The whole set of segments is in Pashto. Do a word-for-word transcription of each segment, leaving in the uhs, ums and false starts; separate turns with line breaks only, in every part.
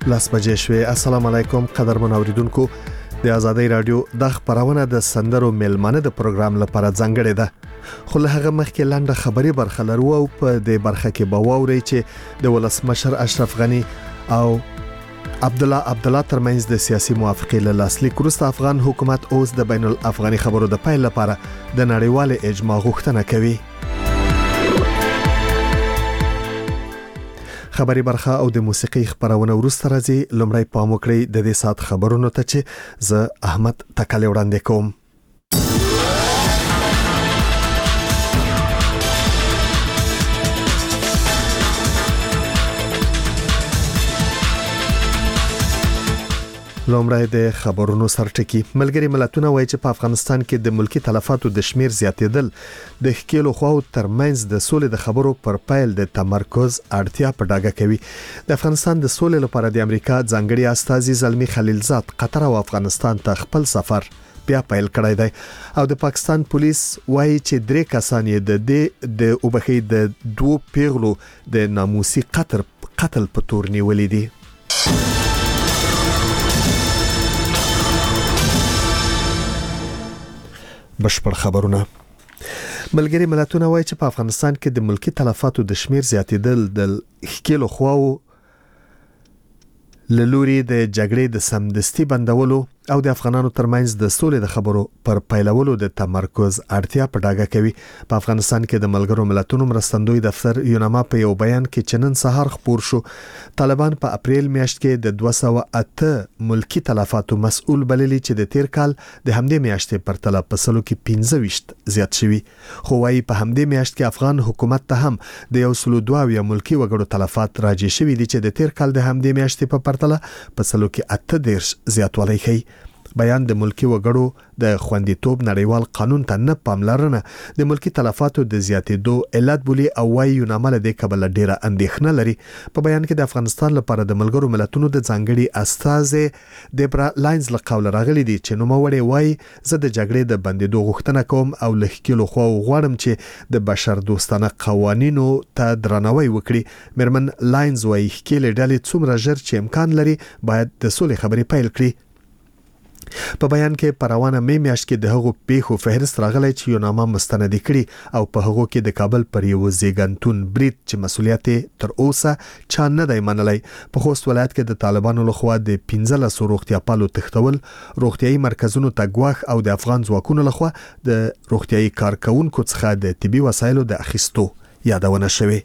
لاس بجې شوې. السلام علیکم قدرمن اوریدونکو، د آزادۍ رادیو د خبرونه د سندرو ملمنه د پروګرام لپاره ځانګړې ده، خو له هغه مخکې لنډه خبري برخه لرو او په دې برخه کې به واوري چې د ولسمشر اشرف غنی او عبد الله عبد الله ترمنځ د سیاسي موافقې له لاسلیک وروسته افغان حکومت اوس د بین الافغاني خبرو د پیل لپاره د نړیوال اجماع غوښتنه کوي. خبري برخه او د موسیقي خبرونه ورسته راځي. لومړی پام وکړئ د دې سات خبرونو ته چې زه احمد تکل وړاندې کوم. لومړی د خبرونو سرټکی. ملګری ملتونه وایي چې په افغانستان کې د ملکی تلفاتو د شمیر زیاتېدل د ښکېلو خواو ترمنځ د سولې د خبرو پر پیل د تمرکز اړتیا په ډاګه کوي. د افغانستان د سولې لپاره د امریکا ځانګړي استازي زلمی خلیلزاد قطر او افغانستان ته خپل سفر بیا پیل کړی دی او د پاکستان پولیس وایي چې درې کسان یې د دې د وبخي د دوه پیغلو د ناموسي قتل قتل په تور نیولې دي. بشپړ خبرونه. ملګری ملتونه وایي چې په افغانستان کې د ملکی تلفاتو د شمیر زیاتېدل د ښکېلو خواو لوري د جګړې د سمدستي بندولو او د افغانانو ترمنځ د سولې د خبرو پر پیلولو د تمرکز اړتیا په ډاګه کوي. په افغانستان کې د ملګرو ملتونو مرستندوی دفتر یوناما په یو بیان کې چنن سهار خبر شو طالبان په اپریل میاشت کې د دوه سوه اته ملکی تلفاتو مسؤل بللی چې د تیر کال د همدې میاشتې پر تله په سلو کې پنځه ویشت زیات شوی، خو وايي په همدې میاشت کې افغان حکومت ته هم د یو سلو دوه یا ملکی وګړو تلفات راجع شوی دي چې د تیر کال د همدې میاشتې په پرتله په سلو کې اته دیرش زیاتوالی ښیي. بیان د ملکی وګړو د خوندیتوب نړیوال قانون ته نه پاملرنه د ملکی تلفاتو د زیاتېدو علت بولی او وايي یوناما له دې کبله ډیره اندېښنه لري. په بیان کې د افغانستان لپاره د ملګرو ملتونو د ځانګړي استازي دیبرا لاینز له قوله راغلي دي چې نوموړی وايي زه د جګړې د بندیدو غوښتنه کوم او له ښکېلو خواو غواړم چې د بشر دوستانه قوانینو ته درناوی وکړي. میرمن لاینز وايي ښکېلې ډلې څومره ژر چې امکان لري باید د سولې خبرې پیل کړي. په بیان کې پروانه مې میاشت کې د هغو پیښو فهرست راغلی چې یوناما مستند کړي او په هغو کې د کابل پر یو زیګنتون برید چې مسولیت تر اوسه چا نه دی منلی. په خوست ولایت کې د طالبانو لخوا د پنځلس روغتیا پالو تښتول، روغتیايي مرکزونو ته ګواښ او د افغان ځواکونو لخوا د روغتیايي کارکونکو څخه د طبي وسایلو د اخیستو یادونه شوې.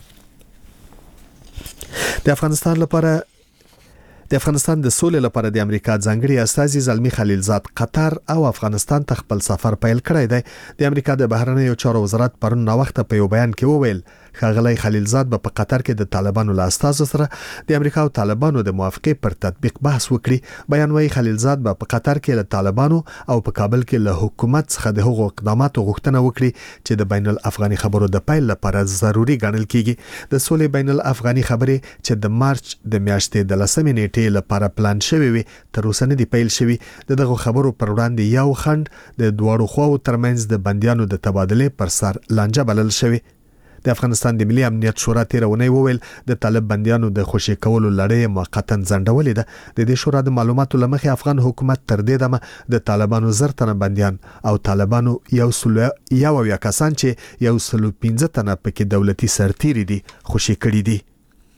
د افغانستان لپاره د افغانستان د سولې لپاره د امریکا ځانګړي استازي زلمی خلیلزاد قطر او افغانستان ته خپل سفر پیل کړی دی. د امریکا د بهرنیو چارو وزارت پرون نو وخت په یو بیان کې وویل ښاغلی خلیلزاد به په قطر کې د طالبانو له استازو سره د امریکا او طالبانو د موافقې پر تطبیق بحث وکړي. بیان وايي خلیلزاد به په قطر کې له طالبانو او په کابل کې له حکومت څخه د هغو اقداماتو غوښتنه وکړي چې د بین الافغاني خبرو د پیل لپاره ضروري ګڼل کیږي. د سولې بین الافغاني خبرې چې د مارچ د میاشتې د لسمې نیټې لپاره پلان شوی وي تر اوسه نه دی پیل شوی. دغه خبرو پر وړاندې یو خند د دواړو خواو ترمنځ د بندیانو د تبادله پر سر لانجه بلل شوی. د افغانستان د ملي امنیت شورا تیرونی وویل د طالب بندیانو د خوشی کولو لړۍ موقتا ځنډولې ده. د دې شورا د معلوماتو لمخې افغان حکومت تر دې دمه د طالبانو زر تنه بندیان او طالبانو یو سلو یو یا کسان چې یو سلو پنځه تنه پکې دولتي سرتیري دي خوشی کړي دي.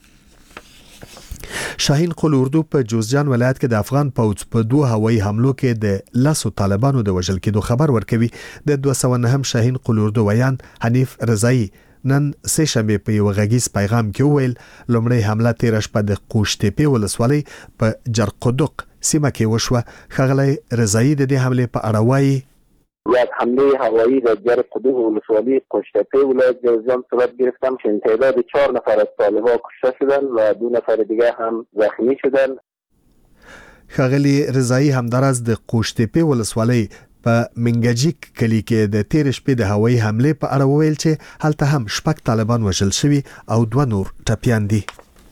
شاهین قل اردو په جوزجان ولایت کې د افغان پوځ په دوه هوایي حملو کې د لسو طالبانو د وژل کېدو خبر ورکوي. د دوه سوه نهم شاهین قل اردو ویان حنیف رضایی نن سه شنبه په یو غږیز پیغام کې وویل لومړی حمله تیر شپه د قوشتېپې ولسوالۍ په جرقدق سیمه کې وشوه. ښاغلی رضایی د دې حملې په اړه وایي
یک حمله هوایی در جرقدق ولسوالی قوشتېپه ولایت جوزجان صورت گرفتم که تعداد چهار نفر از طالبان کشته شدند و دو نفر دیگه هم زخمی شدند.
ښاغلی رضایی همدارس د قوشتېپه ولسوالۍ په منګجیک کلی کې د تیر شپې د هوایي حمله په اړه وویل چې هلته هم شپږ طالبان وژل شوي او دوه نور ټپیان دي.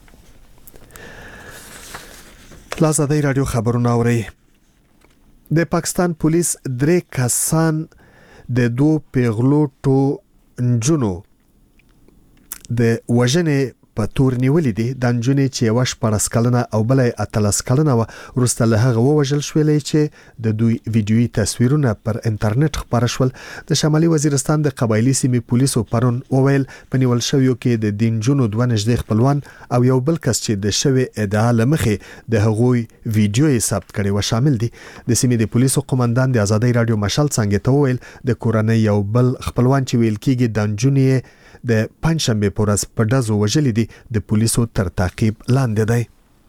آزادۍ رادیو خبرونه اورئ. د پاکستان پولیس درې کسان د دوه پیغلو ټو نجونو د وژنې په تور نیولې دي. د نجونې چې یو شپږ کلنه او بل اتلس کلنه و ورسته له هغه وژل شوې چې د دوی ویډیويي تصویرونه پر انټرنیټ خبر شول. د شمالي وزیرستان د قبایلی سیمې پولیسو پرون وویل په نیول شویو کې د دینجونو دوه نږدې خپلوان او یو بل کس چې د شوی ادعا لمخې د هغوی ویډیو ثبت کړي و شامل دي. د سیمې د پولیسو قومندان د آزادۍ رادیو مشال څنګه ته وویل د کورنۍ یو بل خپلوان چې ویل کېږي د نجونې د پنځشنبه په ورځ په ډزو وژلې دي د پولیسو تر تعقیب لاندې دی.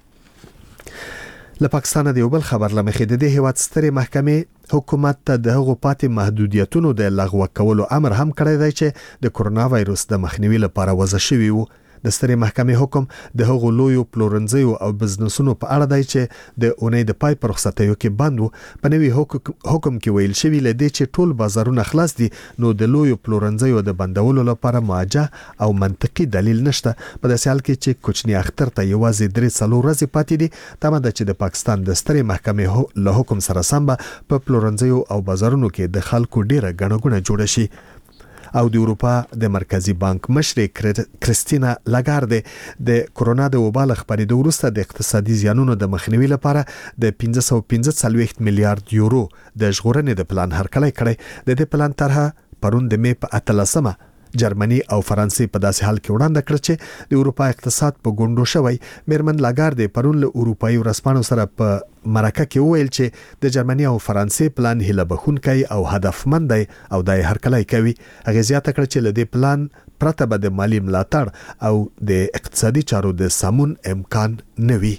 له پاکستان د یو بل خبر لمخې د دې هیواد سترې محکمې حکومت ته د هغو پاتې محدودیتونو د لغوه کولو امر هم کړی دی چې د کورونا وایروس د مخنیوي لپاره وضع شوی وو. د سترې محکمې حکم د هغو لویو پلورنځیو او بزنسونو په اړه دی چې د اونۍ د پای پر رخصتیو کې بند وو. په نوي حکم کې ویل شوی لدی چې ټول بازارونه خلاص دي نو د لویو پلورنځیو د بندولو لپاره موجه او منطقي دلیل نشته. په داسې حال کې چې کوچني اختر ته یوازې درې څلور ورځې پاتې دي تمه ده چې د پاکستان د سترې محکمې له حکم سره سم په پلورنځیو او بازارونو کې د خلکو ډیره غڼه غونه جوړ شي. او د اروپا د مرکزی بانک مشر کریستینا لاګارد د کورونا د وبا له خبرېدو وروسته د اقتصادي زیانونو د مخنیوي لپاره د پنځه سوه پنځه څلوېښت میلیارډ یورو د ژغورنې د پلان هرکلی کړی. د دې پلان طرحه پرون د مې په اتلسمه جرمني او فرانسې په داسې حال کې وړاندې کړ چې د اروپا اقتصاد په ګونډو شوی. میرمن لاګارد پرون له اروپایي ورځپاڼو سره په مرکه کې وویل چې د جرمني او فرانسې پلان هیله بخونکی او هدفمند دی او دای هرکلی کوي. هغه زیاته کړ چې له دې پلان پرته به د مالی ملاتړ او د اقتصادي چارو د سمون امکان نه وي.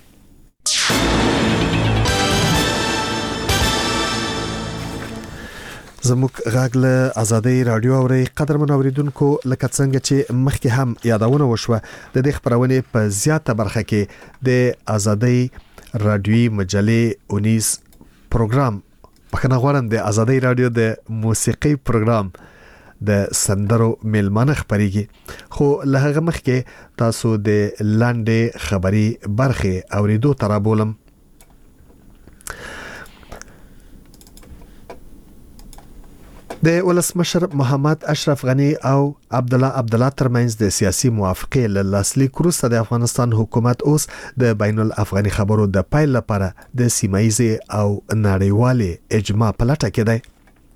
زموږ غږ له آزادۍ رادیو اوري. قدرمن اوریدونکو لکه څنګه چې مخکې هم یادونه وشوه د دې خبرونې په زیاته برخه کې د آزادۍ رادیوي مجلې اونیس پروګرام بخنه غواړم د آزادۍ رادیو د موسیقي پروګرام د سندرو میلمانه خبريږي. خو له هغه مخکې تاسو د لاندې خبري برخه اوریدو ترابولم. د ولسمشر محمد اشرف غنی او عبد الله عبد الله ترمنځ د سیاسي موافقه له لاسلیک وروسته د افغانستان حکومت اوس د بین الافغاني خبرو د پایل لپاره د سیمایي او نړیوالې اجماع په لټه کې دی.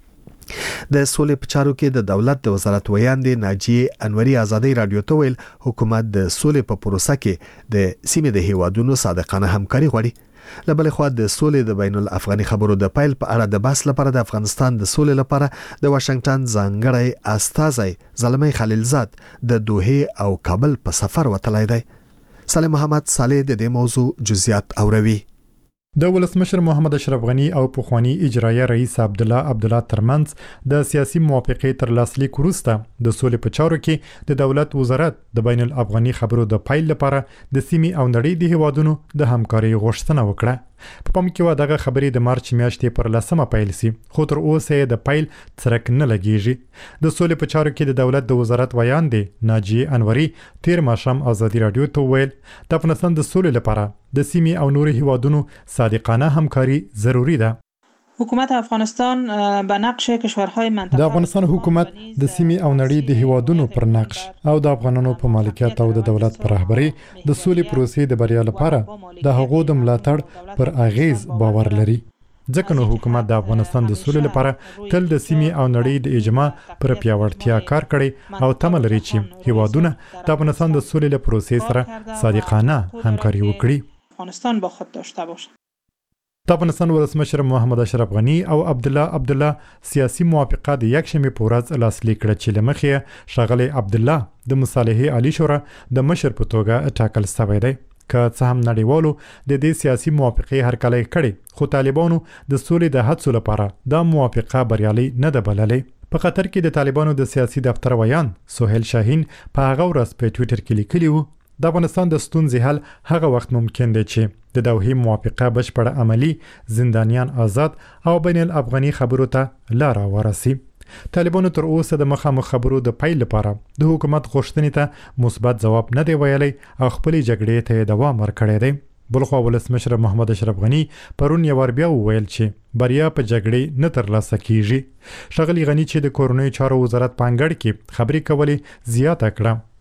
د سولې په چارو کې د دولت د وزارت ویاندې ناجیه انوري آزادۍ رادیو ته ویل حکومت د سولې په پروسه کې د سیمې د هیوادونو صادقانه همکاري غواړي. لبل خو د سولې د بین الافغاني خبرو د پایل په اړه د بحث لپاره د افغانستان د سولې لپاره د واشنگټن ځانګړی استازی زلمی خلیلزاد د دوحه او کابل په سفر وتلی دی. سلیم محمد صالح د دې موضوع جزئیات اوروي.
د ولسمشر محمد اشرف غنی او پخوانی اجرایه رئیس عبد الله عبد الله ترمنځ د سیاسي موافقه تر لاسلیک وروسته د سولې په چارو کې د دولت وزارت د بین الافغاني خبرو د پایل لپاره د سیمې او نړۍ د هیوادونو د همکاري غوښتنه وکړه. په پام کې و دغه خبرې د مارچ میاشتې پر لسمه پیل سي خو تر اوسه د پیل څرک نه لګیږي. د سولې په چارو کې د دولت د وزارت ویاندې ناجیه انوري تیر ماشام آزادي رادیو ته ویل د افغانستان د سولې لپاره د سیمې او نورو هیوادونو صادقانه همکاري ضروری ده.
حکومت افغانستان به نقش کشورهای منطقه
د افغانستان حکومت د سیمې او نړۍ د هیوادونو پر نقش او د افغانانو په مالکیت او د دولت پر رهبري د سولې پروسې د بریا لپاره د هغو د ملاتړ پر اغیز باور لري. ځکه نو حکومت د افغانستان د سولې لپاره تل د سیمې او نړۍ د اجماع پر پیاوړتیا کار کړي او تمه لري چې هیوادونه د افغانستان د سولې له پروسې سره صادقانه همکاري وکړي.
افغانستان با خود داشته باشه.
د افغانستان ولسمشر محمد اشرف غنی او عبد الله عبد الله سیاسي موافقه د یک شنبه په ورځ لاسلیک کړه چې لمخې شغله عبد الله د مصالحه عالی شورا د مشر په توګه ټاکل شوی دی. که څه هم نړیوالو د دې سیاسي موافقه هرکلی کړي خو طالبانو د سولې د هڅو لپاره دا موافقه بریالي نه ده بللې. په قطر کې د طالبانو د سیاسي دفتر ویان سهیل شاهین په هغه ورځ په ټوئیټر کې لیکلی و د افغانستان د ستونزې حل هغه وخت ممکن دی چې د دوحې موافقه بشپړه عملی زندانیان آزاد او بین الافغاني خبرو ته لار ورسي. طالبانو تر اوسه د مخامخ خبرو د پیل لپاره د حکومت غوښتنې ته مثبت ځواب نه دی ویلی او خپل جګړې ته دوام ورکړی دی. بلخو ولسمشر محمد اشرف غنی پرون یو ور بیا وویل چې بریا په جګړې نه ترلاسه کیږي. شغلی غنی چې د کورونی چارو وزارت پانګړ کې خبرې کولې زیاته کړه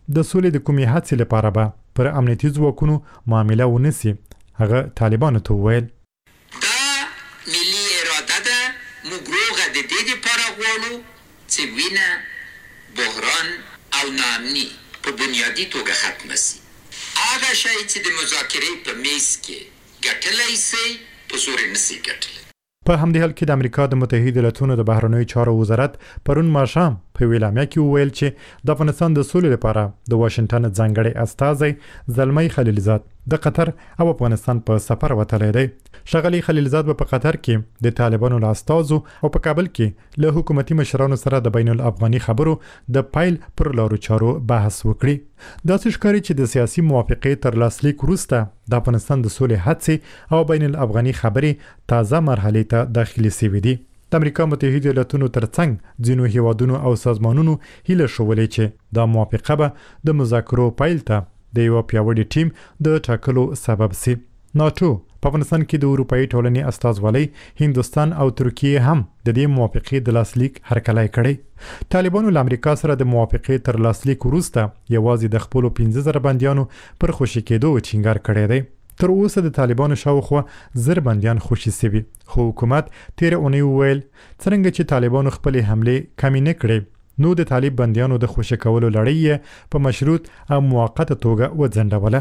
د سولې د کومې هڅې لپاره به پر امنیتي ځواکونو معامله ونسي. هغه طالبانو ته وویل
دا ملي اراده ده، موږ روغه د دې لپاره غواړو چې وینه، بحران او ناامني په بنیادي توګه ختمه سي. هغه شی چې د مذاکرې په میز کې ګټلی سي په زور نسي ګټلی.
په همدې حال کې د امریکا د متحده ایالاتونو د بهرنیو چارو وزارت پرون ماښام په ویلامیا کې وویل چې د افغانستان د سولې لپاره د واشنگټن ځانګړی استازی زلمی خلیلزاد د قطر او افغانستان په سفر وتلی دی. ښاغلی خلیلزاد به په قطر کې د طالبانو له استازو او په کابل کې له حکومتي مشرانو سره د بین الافغاني خبرو د پایل پر لارو چارو بحث وکړي. داسې ښکاري چې د سیاسي موافقې تر لاسلیک وروسته د افغانستان د سولې هڅې او بین الافغاني خبرې تازه مرحلې ته داخلي شوې دي. د امریکا متحده ایالاتونو ترڅنګ ځینو هیوادونو او سازمانونو هیله شولې چې دا موافقه به د مذاکرو پایل ته د یو پیاوړي ټیم د ټاکلو سبب سي. ناتو په افغانستان کې د اروپאי ټولنې استازولۍ هندستان او ترکیه هم د دې موافقې د لاسلیک هرکلی کړی. طالبانو له امریکا سره د موافقې تر لاسلیک وروسته یوازې د خپلو پنځه زره بندیانو پر خوشي کېدو ټینګار کړی دی. تر اوسه د طالبانو شاوخوا زر بندیان خوشي سوي، خو حکومت تیر اونۍ وویل څرنګه چې طالبانو خپلې حملې کمې نه کړې نو د طالب بندیانو د خوشي کولو لړۍ په مشروط او موقته توګه وځنډوله.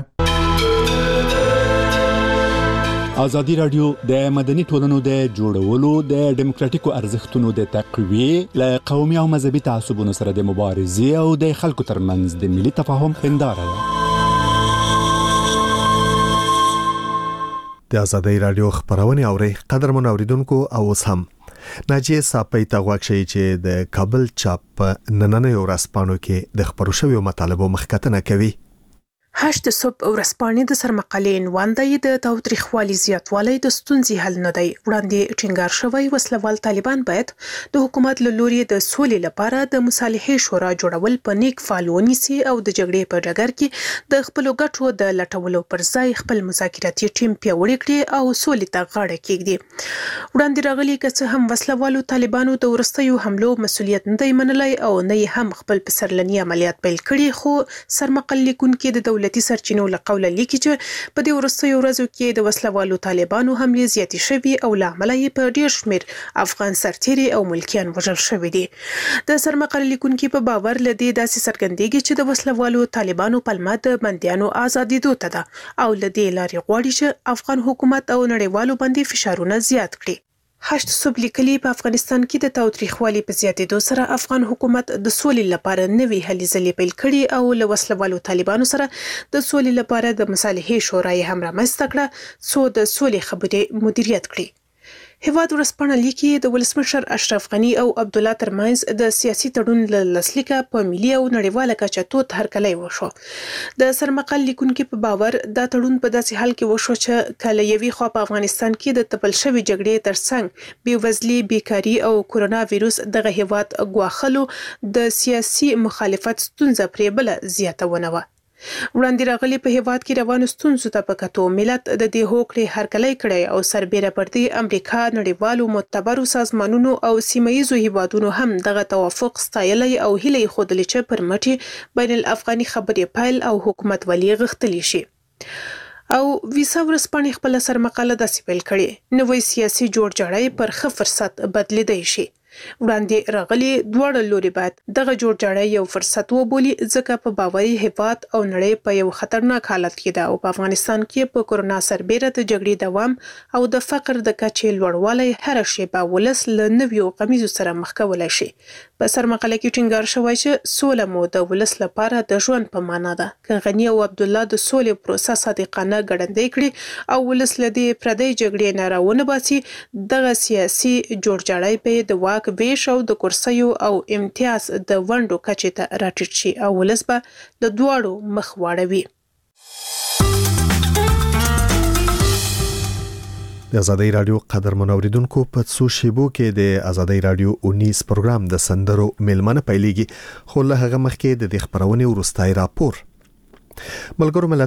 ازادي راډیو د مدني ټولنو د جوړولو د ډیموکراتیکو ارزښتونو د تقویې له قومي او مذهبي تعصبونو سره د مبارزې او د خلکو ترمنځ د ملي تفاهم هنداره ده.
د ازادي راډیو خبرونه اوري قدرمن اوریدونکو او اوس هم ناجیه صاحب ته غواړي چې د کابل چاپ نننې ورځپاڼو کې د خبرو شویو مطالبو مخکتنه کوي.
هشت صبح ورځپاڼې د سرمقالې عنوان د تاوتریخوالي زیاتوالی د ستونزې حل نه دی. وړاندې ټینګار شوی وسلوال طالبان باید د حکومت له لوري د سولې لپاره د مصالحې شورا جوړول په نیک فال ونیسي او د جګړې په ډګر کې د خپلو ګټو د لټولو پر ځای خپل مذاکراتي ټیم پیاوړی کړي او سولې ته غاړه کېږدي. وړاندې راغلي که څه هم وسلوالو طالبانو د وروستیو حملو مسؤلیت نه دی منلی او نه هم خپل پسرلني عملیات پیل کړي، خو سرمقال لیکونکي د دولتي سرچینو له قوله لیکي چې په دې وروستیو ورځو کې د وسلوالو طالبانو حملې زیاتې شوي او له امله یې په ډېر شمېر افغان سرتیري او ملکیان وژل شوي دي. د سرمقال لیکونکي په باور له دې داسې څرګندېږي چې د وسلوالو طالبانو پلمه د بندیانو ازادېدو ته ده او له دې لارې غواړي چې افغان حکومت او نړیوالو باندې فشارونه زیات کړي. هشت صبح لیکلي په افغانستان کې د تاوتریخوالي په زیاتېدو سره افغان حکومت د سولې لپاره نوې هلې ځلې پیل کړي او له وسلوالو طالبانو سره د سولې لپاره د مصالحې شورا یې هم رامنځته کړه څو د سولې خبرې مدیریت کړي. هیواد ورځپاڼه لیکي د ولسمشر اشرف غني او عبدالله ترمنځ د سیاسي تړون له لاسلیکه په ملي او نړیواله کچه تود هرکلی وشو. د سرمقال لیکونکي په باور دا تړون په داسې حال کې وشو چې کله یوې خوا په افغانستان کې د تپل شوې جګړې ترڅنګ بېوزلي، بیکاري او کورونا ویروس دغه هیواد ګواښلو د سیاسي مخالفت ستونزه پرې بله زیاته ونه وه. وړاندې راغلي په هیواد کې روانو ستونزو ته په کتو ملت د دې هوکړې هرکلی کړی او سربیره پر دې امریکا، نړیوالو معتبرو سازمانونو او سیمه ییزو هیوادونو هم دغه توافق ستایلی او هیله یې ښودلې چې پر مټې بین الافغاني خبرې پیل او حکومت ولي غښتلی شي. او ویسا ورځپاڼې خپله سرمقاله داسې پیل کړې: نوی سیاسي جوړجاړی پر ښه فرصت بدلیدی شي. وړاندې راغلي دواړه لوري باید دغه جوړجاړی یو فرصت وبولي ځکه په باوري هیواد او نړۍ په یو خطرناک حالت کې ده او په افغانستان کې په کورونا سربیره د جګړې دوام او د فقر د کچې لوړوالی هره شیبه ولس له نویو غمیزو سره مخ کولی شي. په سرمقاله کې ټینګار شوی چې سوله مو د ولس لپاره د ژوند په معنا ده. که غني او عبدالله د سولې پروسه صادقانه ګړندی کړي او ولس له دې پردۍ جګړې نه راونه باسي، دغه سیاسي جوړجاړی به د واک ویش او د کرسیو او امتیاز د ونډو کچې ته راټیټ شي او ولس به له دواړو مخ واړوي.
د ازادي راډیو قدرمن اوریدونکو په څو شیبو کې د ازادي راډیو اونیس پروګرام د سندرو میلمنه پیلېږي، خو له هغه مخکې د دې خبرونې وروستای راپور. ملګرو